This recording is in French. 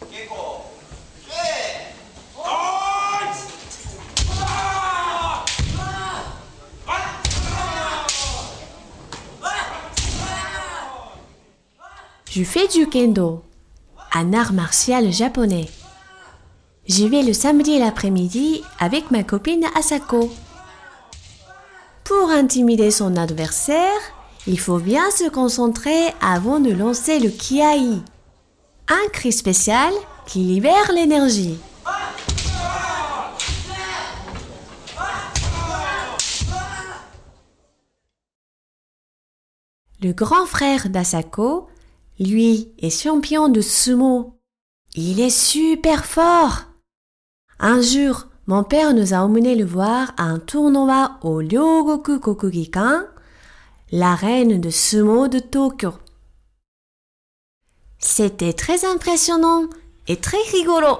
Je fais du kendo, un art martial japonais. J'y vais le samedi l'après-midi avec ma copine Asako. Pour intimider son adversaire, il faut bien se concentrer avant de lancer le kiai, un cri spécial qui libère l'énergie. Le grand frère d'Asako, lui, est champion de sumo. Il est super fort. Un jour, mon père nous a emmenés le voir à un tournoi au Ryogoku Kokugikan, l'arène de sumo de Tokyo. C'était très impressionnant et très rigolo.